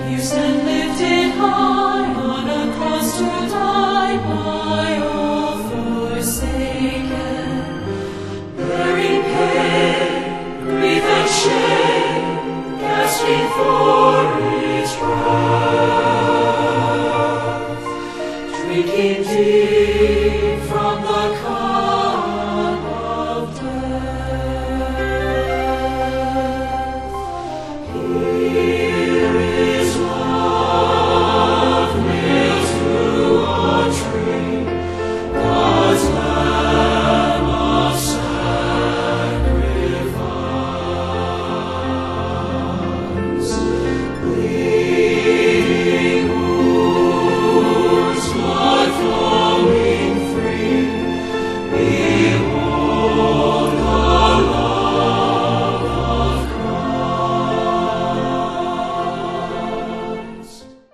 You stand lifted high on a cross to die by all forsaken, bearing pain, grief and shame, gasping for